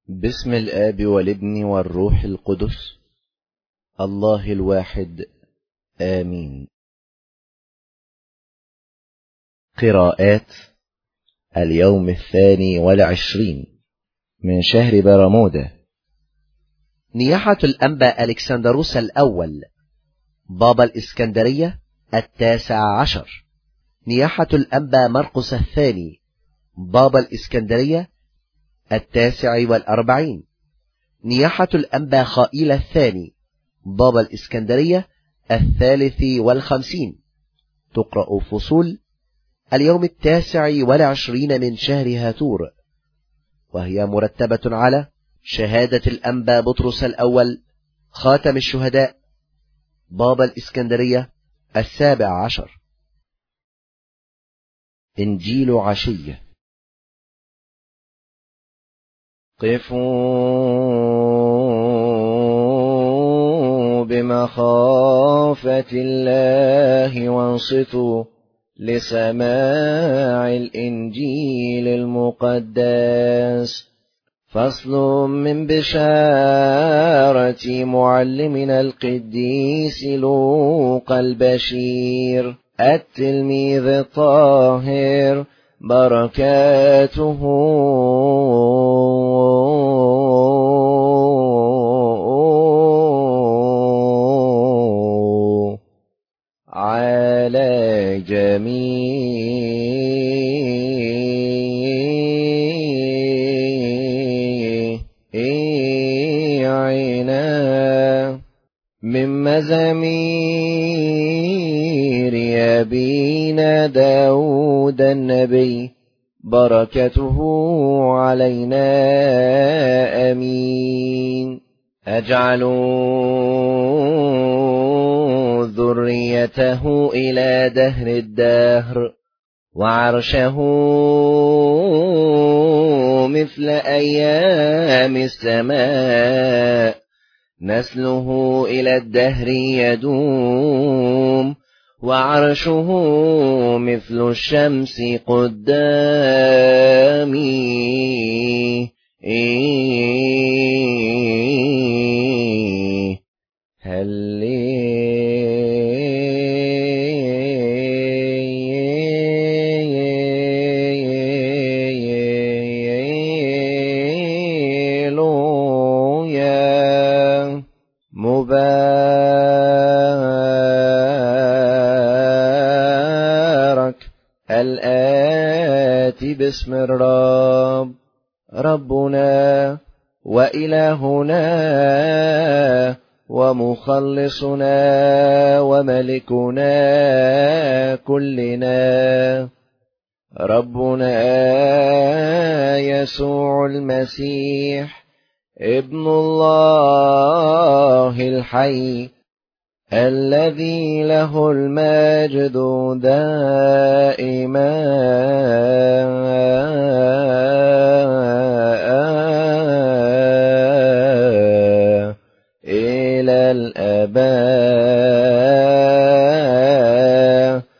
باسم الآب والابن والروح القدس الله الواحد آمين. قراءات اليوم 22 من شهر برمودا. نياحة الأنبا ألكسندروس الأول بابا الإسكندرية 19. نياحة الأنبا مرقس الثاني بابا الإسكندرية 49. نياحة الأنبا خائيل الثاني بابا الإسكندرية 53. تقرأ فصول اليوم 29 من شهر هاتور، وهي مرتبة على شهادة الأنبا بطرس الأول خاتم الشهداء بابا الإسكندرية 17. إنجيل عشية. قفوا بمخافة الله وانصتوا لسماع الإنجيل المقدس. فصل من بشارة معلمنا القديس لوقا البشير التلميذ الطاهر، بركاته على جميعنا. من مزامير أبينا داود النبي، بركته علينا آمين. أجعلوا ذريته إلى دهر الدهر، وعرشه مثل أيام السماء، نسله إلى الدهر يدوم، وعرشه مثل الشمس قدامي. هللويا. مبارك الآتي باسم الرب، ربنا وإلهنا ومخلصنا وملكنا كلنا، ربنا يسوع المسيح ابن الله الحي، الذي له المجد دائما إلى الآباء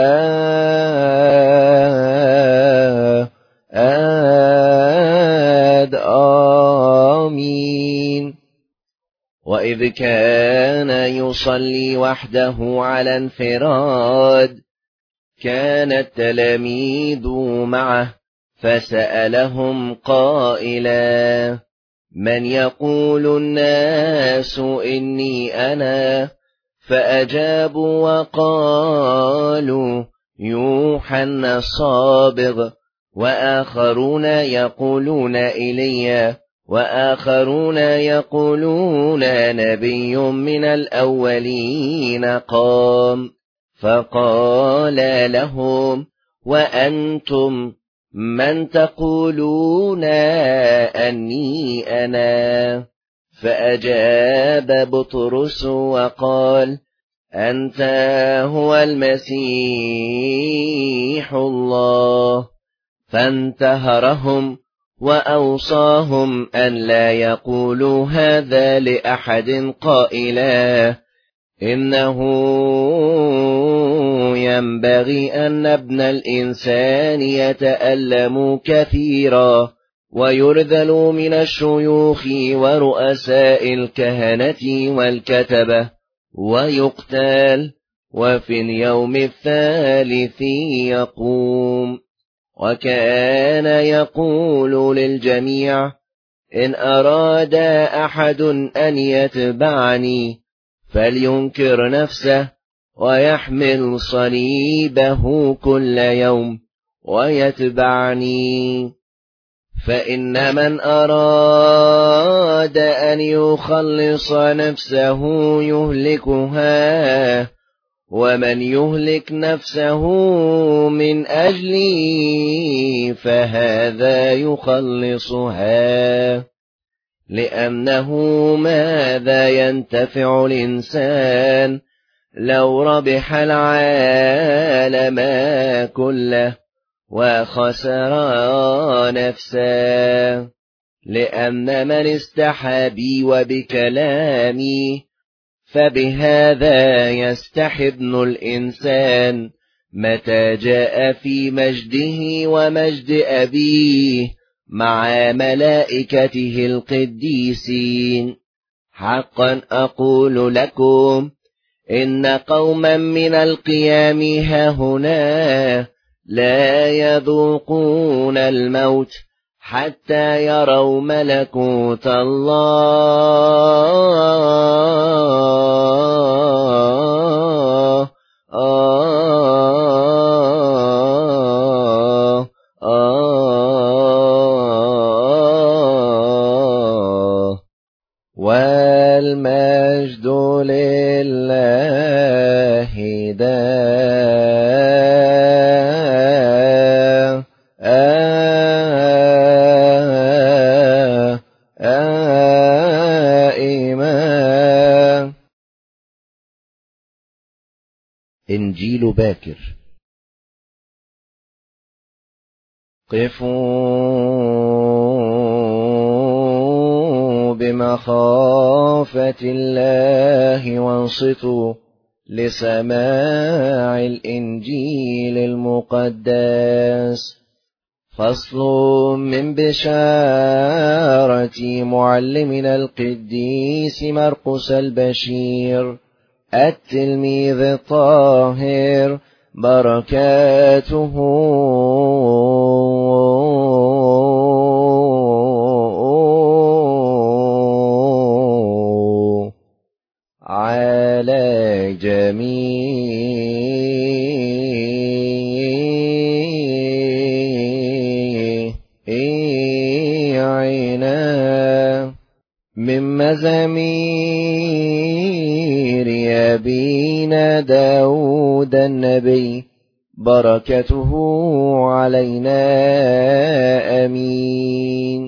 آمين. وإذ كان يصلي وحده على انفراد، كان التلاميذ معه، فسألهم قائلا: من يقول الناس إني أنا؟ فأجابوا وقالوا: يوحنا الصابغ، وآخرون يقولون إيليا، وآخرون يقولون نبي من الأولين قام. فقال لهم: وأنتم من تقولون أني أنا؟ فأجاب بطرس وقال: أنت هو المسيح الله. فانتهرهم وأوصاهم أن لا يقولوا هذا لأحد، قائلا: إنه ينبغي أن ابن الإنسان يتألم كثيرا ويرذل من الشيوخ ورؤساء الكهنة والكتبة ويقتل، وفي اليوم الثالث يقوم. وكان يقول للجميع: إن أراد أحد أن يتبعني فلينكر نفسه ويحمل صليبه كل يوم ويتبعني. فإن من أراد أن يخلص نفسه يهلكها، ومن يهلك نفسه من أجلي فهذا يخلصها. لأنه ماذا ينتفع الإنسان لو ربح العالم كله وخسر نفسه؟ لأن من استحى بي وبكلامي فبهذا يستحي ابن الإنسان متى جاء في مجده ومجد أبيه مع ملائكته القديسين. حقا أقول لكم إن قوما من القيام هاهنا لا يذوقون الموت حتى يروا ملكوت الله. والمجد لله دائما. إنجيل باكر. قفوا بمخافة الله وانصتوا لسماع الإنجيل المقدس. فصل من بشارة معلمنا القديس مرقس البشير التلميذ الطاهر، بركاته على جميعنا. من مزامير أبينا داود النبي، بركته علينا آمين.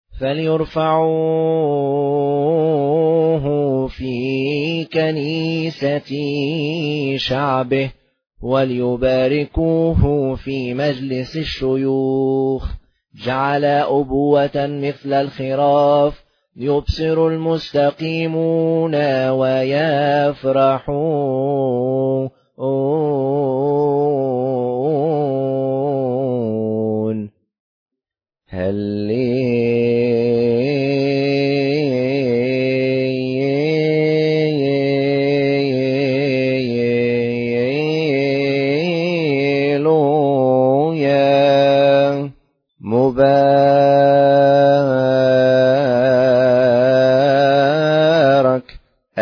فليرفعوه في كنيسة شعبه، وليباركوه في مجلس الشيوخ. جعل أبوة مثل الخراف، يبصر المستقيمون ويفرحون. هللويا. مبارك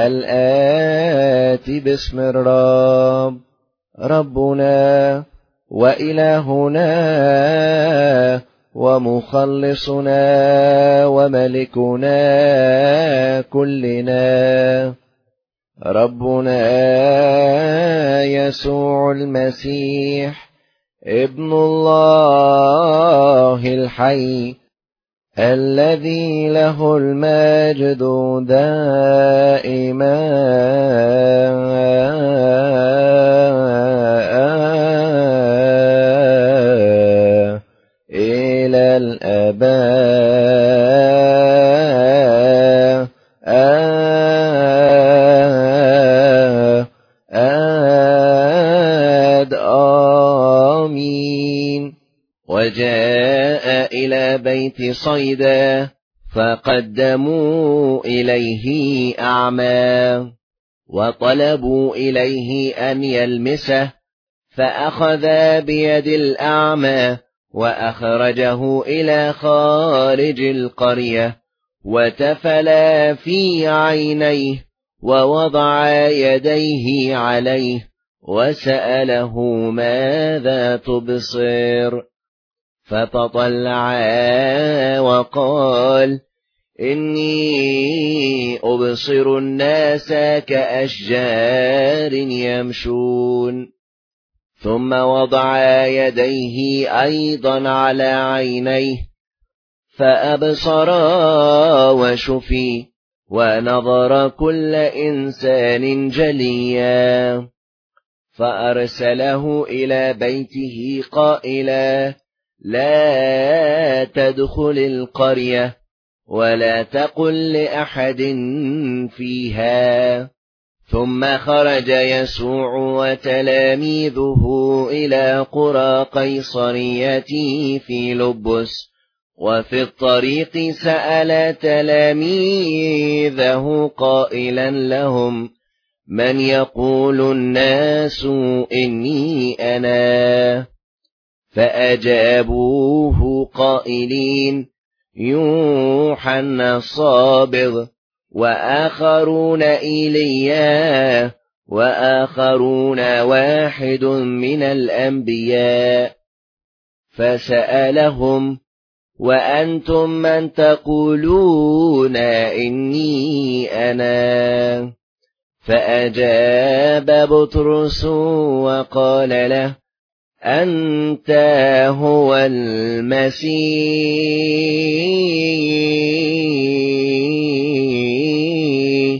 الآتي باسم الرب، ربنا وإلهنا ومخلصنا وملكنا كلنا، ربنا يسوع المسيح ابن الله الحي، الذي له المجد دائما إلى الآباء. آمين. وجاء إلى بيت صيدا فقدموا إليه أعمى وطلبوا إليه أن يلمسه، فأخذ بيد الأعمى وأخرجه إلى خارج القرية وتفلا في عينيه ووضع يديه عليه وسأله ماذا تبصر؟ فتطلعا وقال إني أبصر الناس كأشجار يمشون. ثم وضع يديه أيضا على عينيه فأبصرا وشفي، ونظر كل إنسان جليا. فأرسله إلى بيته قائلا لا تدخل القرية ولا تقل لأحد فيها. ثم خرج يسوع وتلاميذه إلى قرى قيصرية في لبس، وفي الطريق سأل تلاميذه قائلا لهم من يقول الناس إني أنا؟ فأجابوه قائلين يوحنا الصابغ، وآخرون إيليا، وآخرون واحد من الأنبياء. فسألهم وأنتم من تقولون إني أنا؟ فأجاب بطرس وقال له أنت هو المسيح.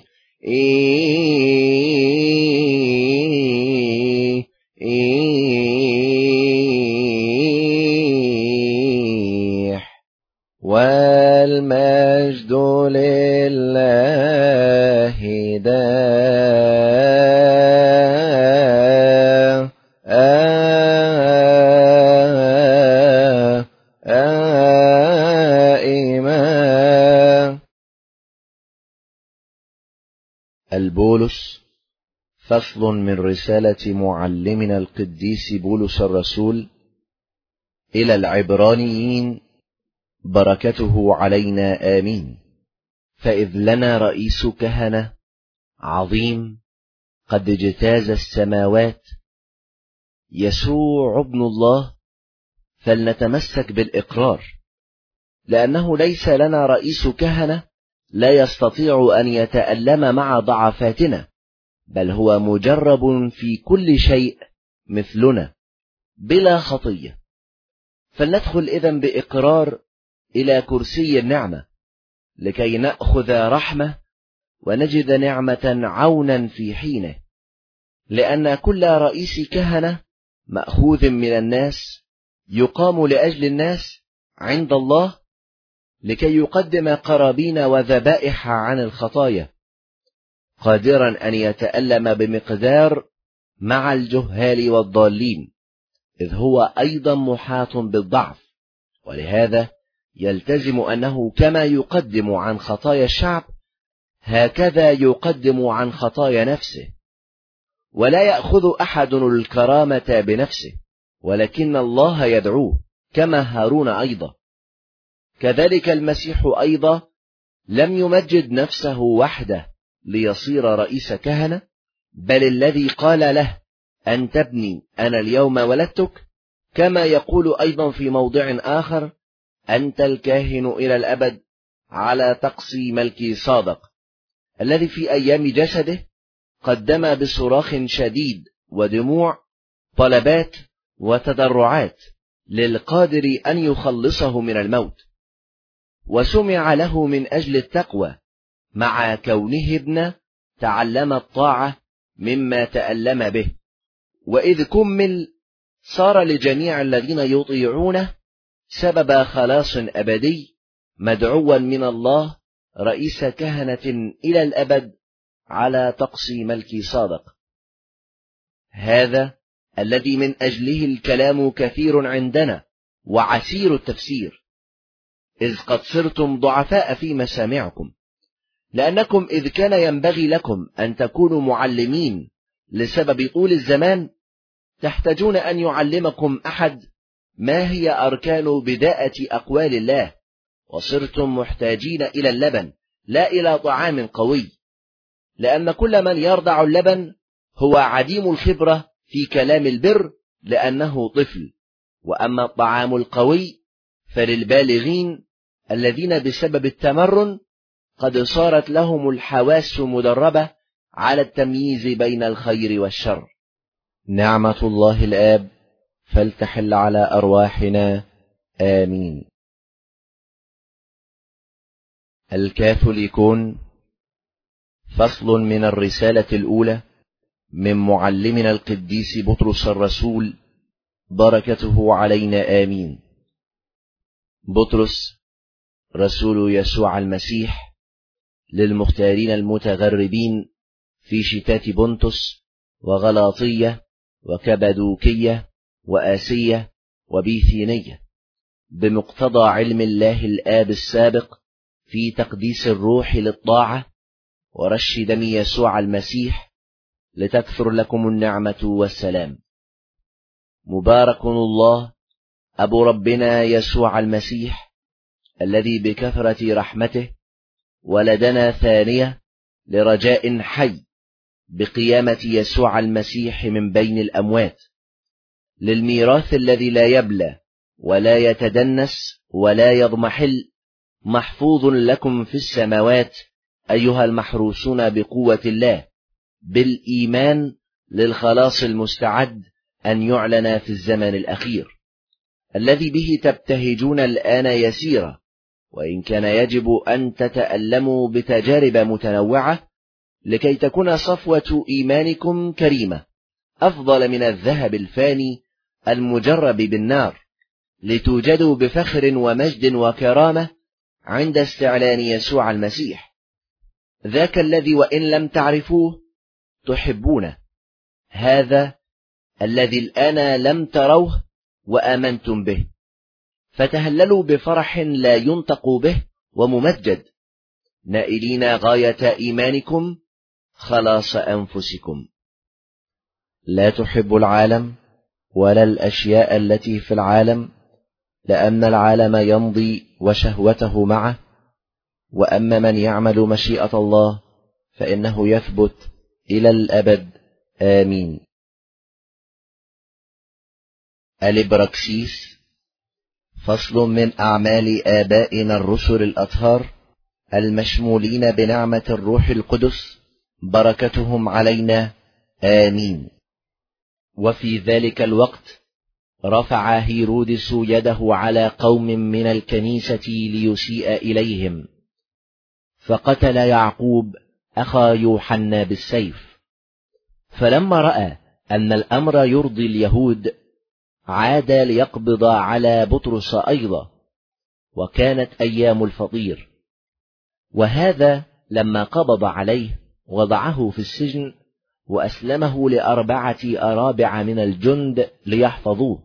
والمجد لله دائما. البولس فصل من رسالة معلمنا القديس بولس الرسول إلى العبرانيين، بركته علينا آمين. فإذ لنا رئيس كهنة عظيم قد اجتاز السماوات، يسوع ابن الله، فلنتمسك بالإقرار، لأنه ليس لنا رئيس كهنة لا يستطيع أن يتألم مع ضعفاتنا، بل هو مجرب في كل شيء مثلنا بلا خطية. فلندخل إذن بإقرار إلى كرسي النعمة لكي نأخذ رحمة ونجد نعمة عونا في حينه، لأن كل رئيس كهنة مأخوذ من الناس يقام لأجل الناس عند الله لكي يقدم قرابين وذبائح عن الخطايا، قادرا أن يتألم بمقدار مع الجهال والضالين، إذ هو أيضا محاط بالضعف. ولهذا يلتزم أنه كما يقدم عن خطايا الشعب هكذا يقدم عن خطايا نفسه. ولا يأخذ أحد الكرامة بنفسه، ولكن الله يدعوه، كما هارون أيضا. كذلك المسيح أيضا لم يمجد نفسه وحده ليصير رئيس كهنة، بل الذي قال له أنت ابني أنا اليوم ولدتك، كما يقول أيضا في موضع آخر أنت الكاهن إلى الأبد على تقصي ملكي صادق، الذي في أيام جسده قدم بصراخ شديد ودموع طلبات وتضرعات للقادر أن يخلصه من الموت، وسمع له من أجل التقوى، مع كونه ابن تعلم الطاعة مما تألم به. وإذ كمل صار لجميع الذين يطيعونه سبب خلاص أبدي، مدعوا من الله رئيس كهنة إلى الأبد على تقصي ملكي صادق. هذا الذي من أجله الكلام كثير عندنا، وعسير التفسير، إذ قد صرتم ضعفاء في مسامعكم، لأنكم إذ كان ينبغي لكم أن تكونوا معلمين لسبب طول الزمان، تحتاجون أن يعلمكم أحد ما هي أركان بداءة أقوال الله، وصرتم محتاجين إلى اللبن لا إلى طعام قوي، لأن كل من يرضع اللبن هو عديم الخبرة في كلام البر لأنه طفل، وأما الطعام القوي فللبالغين الذين بسبب التمرن قد صارت لهم الحواس مدربة على التمييز بين الخير والشر. نعمة الله الآب فلتحل على أرواحنا آمين. الكاثوليكون، فصل من الرسالة الأولى من معلمنا القديس بطرس الرسول، بركته علينا آمين. بطرس رسول يسوع المسيح للمختارين المتغربين في شتات بنطس وغلاطية وكبدوكية وآسية وبيثينية، بمقتضى علم الله الآب السابق في تقديس الروح للطاعة ورش دم يسوع المسيح، لتكثر لكم النعمة والسلام. مبارك الله أبو ربنا يسوع المسيح، الذي بكثرة رحمته ولدنا ثانية لرجاء حي بقيامة يسوع المسيح من بين الأموات، للميراث الذي لا يبلى ولا يتدنس ولا يضمحل، محفوظ لكم في السماوات أيها المحروسون بقوة الله بالإيمان، للخلاص المستعد أن يعلن في الزمن الأخير، الذي به تبتهجون الآن يسيرا، وإن كان يجب أن تتألموا بتجارب متنوعة، لكي تكون صفوة إيمانكم كريمة أفضل من الذهب الفاني المجرب بالنار، لتوجدوا بفخر ومجد وكرامة عند استعلان يسوع المسيح، ذاك الذي وإن لم تعرفوه تحبونه، هذا الذي الآن لم تروه وآمنتم به، فتهللوا بفرح لا ينطق به وممجد، نائلين غاية إيمانكم خلاص أنفسكم. لا تحب العالم ولا الأشياء التي في العالم، لأن العالم يمضي وشهوته معه، وأما من يعمل مشيئة الله فإنه يثبت إلى الأبد آمين. الإبراكسيس، فصل من أعمال آبائنا الرسل الأطهار المشمولين بنعمة الروح القدس، بركتهم علينا آمين. وفي ذلك الوقت رفع هيرودس يده على قوم من الكنيسة ليسيء إليهم، فقتل يعقوب أخا يوحنا بالسيف. فلما رأى أن الأمر يرضي اليهود عاد ليقبض على بطرس أيضا، وكانت أيام الفطير. وهذا لما قبض عليه وضعه في السجن، وأسلمه ل4 أرابع من الجند ليحفظوه،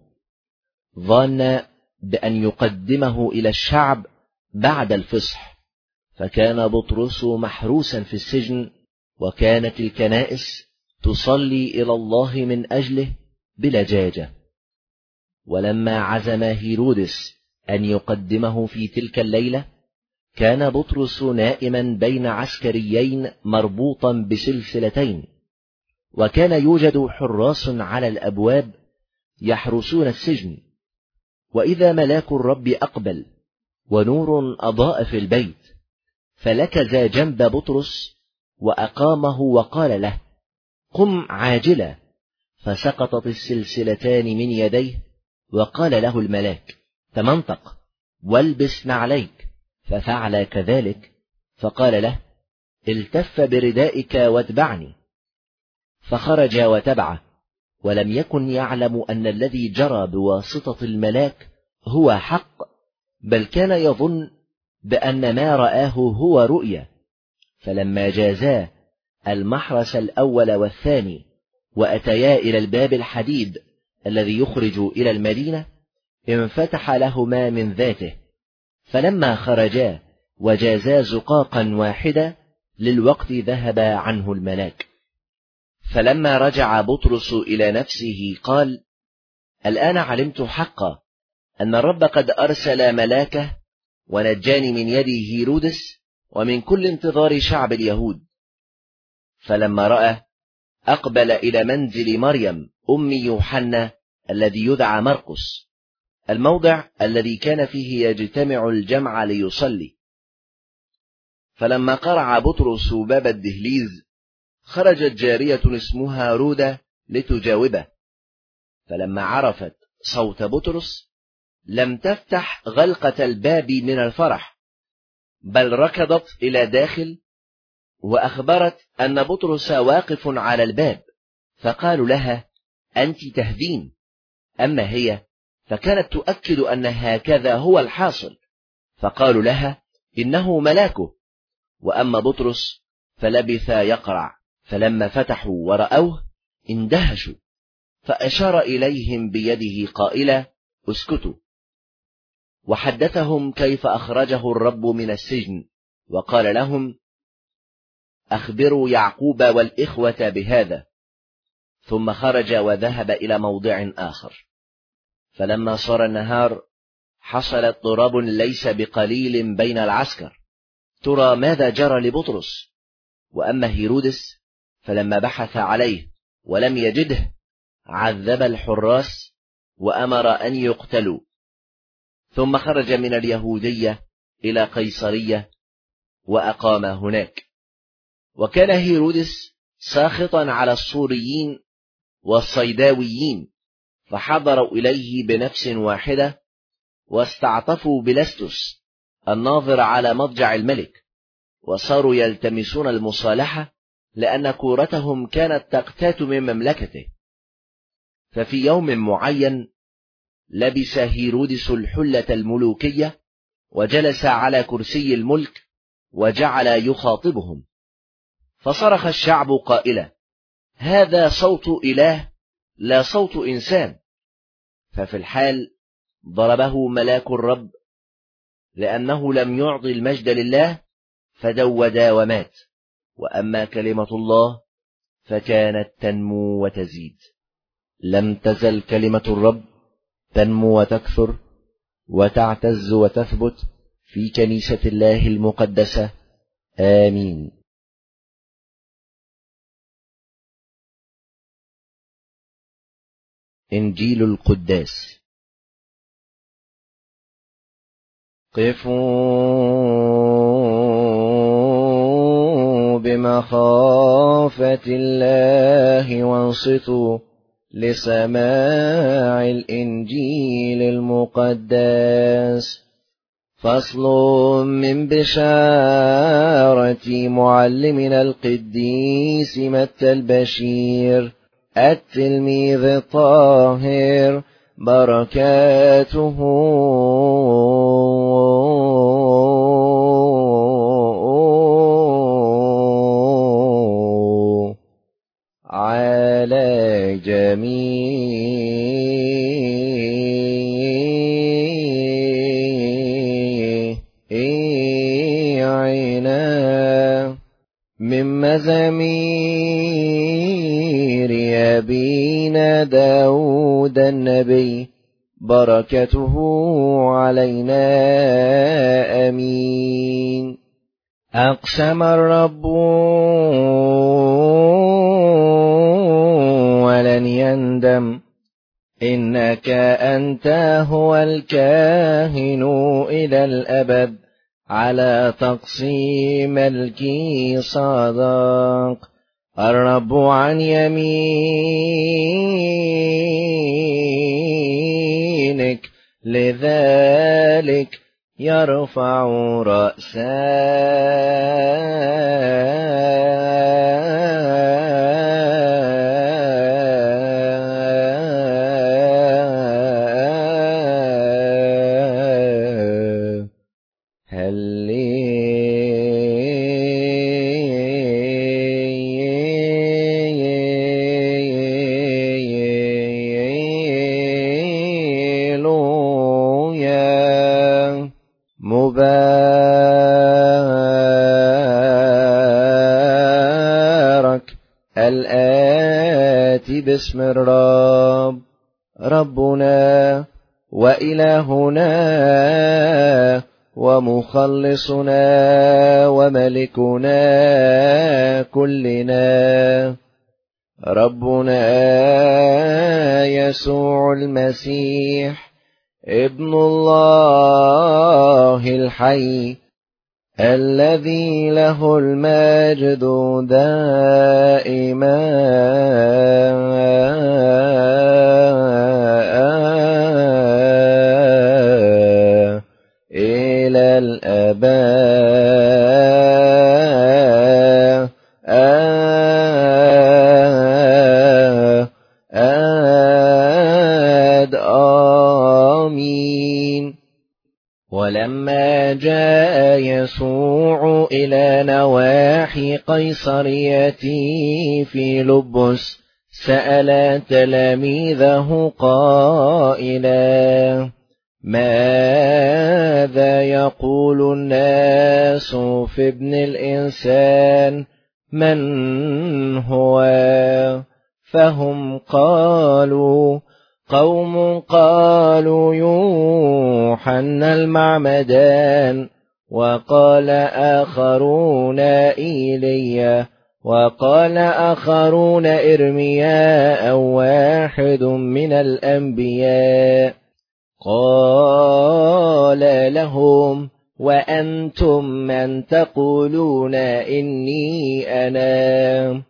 ظن بأن يقدمه إلى الشعب بعد الفصح. فكان بطرس محروسا في السجن، وكانت الكنائس تصلي إلى الله من أجله بلجاجة. ولما عزم هيرودس أن يقدمه في تلك الليلة، كان بطرس نائما بين عسكريين مربوطا بسلسلتين، وكان يوجد حراس على الأبواب يحرسون السجن. وإذا ملاك الرب أقبل ونور أضاء في البيت، فلكز جنب بطرس وأقامه وقال له: قم عاجلا. فسقطت السلسلتان من يديه، وقال له الملاك: تمنطق والبس نعليك. ففعل كذلك، فقال له: التف بردائك واتبعني. فخرج وتبعه، ولم يكن يعلم أن الذي جرى بواسطة الملاك هو حق، بل كان يظن بأن ما رآه هو رؤيا. فلما جازا المحرس الأول والثاني، وأتيا إلى الباب الحديد الذي يخرج إلى المدينة، انفتح لهما من ذاته، فلما خرجا وجازا زقاقا واحدة للوقت ذهب عنه الملاك. فلما رجع بطرس إلى نفسه قال: الآن علمت حقا أن الرب قد أرسل ملاكه ونجاني من يد هيرودس ومن كل انتظار شعب اليهود. فلما رأى أقبل إلى منزل مريم أم يوحنا الذي يدعى مرقس، الموضع الذي كان فيه يجتمع الجمع ليصلي. فلما قرع بطرس باب الدهليز خرجت جارية اسمها رودة لتجاوبه، فلما عرفت صوت بطرس لم تفتح غلقة الباب من الفرح، بل ركضت إلى داخل وأخبرت أن بطرس واقف على الباب، فقالوا لها: أنت تهدين. أما هي فكانت تؤكد أن هكذا هو الحاصل، فقالوا لها: إنه ملاكه. وأما بطرس فلبث يقرع، فلما فتحوا ورأوه اندهشوا، فأشار إليهم بيده قائلا: اسكتوا. وحدثهم كيف أخرجه الرب من السجن، وقال لهم: أخبروا يعقوب والإخوة بهذا. ثم خرج وذهب إلى موضع آخر. فلما صار النهار حصل اضطراب ليس بقليل بين العسكر، ترى ماذا جرى لبطرس. وأما هيرودس فلما بحث عليه ولم يجده عذب الحراس وأمر أن يقتلوا. ثم خرج من اليهودية إلى قيصرية وأقام هناك. وكان هيرودس ساخطا على الصوريين والصيداويين، فحضروا إليه بنفس واحدة واستعطفوا بلستس الناظر على مضجع الملك، وصاروا يلتمسون المصالحة لأن كورتهم كانت تقتات من مملكته. ففي يوم معين لبس هيرودس الحلة الملوكية وجلس على كرسي الملك وجعل يخاطبهم، فصرخ الشعب قائلا: هذا صوت إله لا صوت إنسان. ففي الحال ضربه ملاك الرب لأنه لم يعطي المجد لله، فدودا ومات. وأما كلمة الله فكانت تنمو وتزيد. لم تزل كلمة الرب تنمو وتكثر وتعتز وتثبت في كنيسة الله المقدسة. آمين. إنجيل القداس. قفوا بمخافة الله وانصتوا لسماع الإنجيل المقدس. فصل من بشارة معلمنا القديس متى البشير التلميذ الطاهر، بركاته على جميعنا. من مزامير أبينا داود النبي، بركته علينا. آمين. أقسم الرب ولن يندم، إنك أنت هو الكاهن إلى الأبد، على تقسيم ملكي صدق. الرب عن يمينك، لذلك يرفع مبارك الآتي باسم الرب ربنا وإلهنا ومخلصنا وملكنا كلنا ربنا يسوع المسيح ابن الله الحي الذي له المجد دائما إلى الآباء آمين. ولما جاء يسوع إلى نواحي قيصرية فيلبس سأل تلاميذه قائلا ماذا يقول الناس في ابن الإنسان من هو؟ فهم قالوا قوم قالوا يوحنا المعمدان وقال آخرون إيليا وقال آخرون إرمياء أو واحد من الأنبياء. قال لهم وأنتم من تقولون إني أنا؟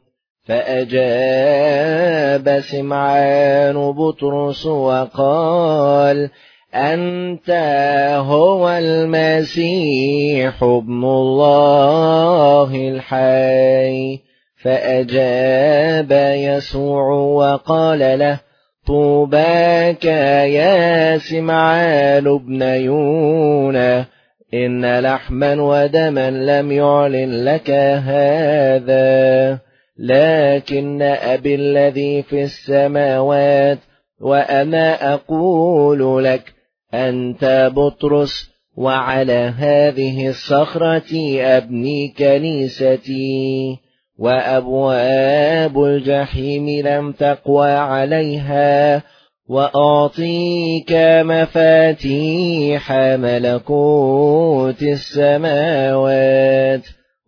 فأجاب سمعان بطرس وقال أنت هو المسيح ابن الله الحي. فأجاب يسوع وقال له طوباك يا سمعان ابن يونا إن لحما ودما لم يعلن لك هذا لكن أبي الذي في السماوات. وأنا أقول لك أنت بطرس وعلى هذه الصخرة أبني كنيستي وأبواب الجحيم لم تقوى عليها. وأعطيك مفاتيح ملكوت السماوات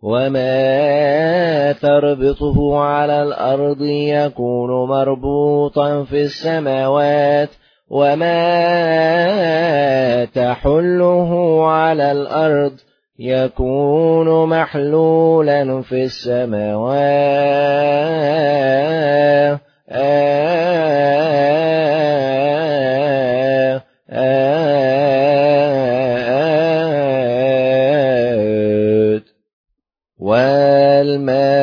وما تربطه على الأرض يكون مربوطا في السماوات وما تحله على الأرض يكون محلولا في السماوات. والماء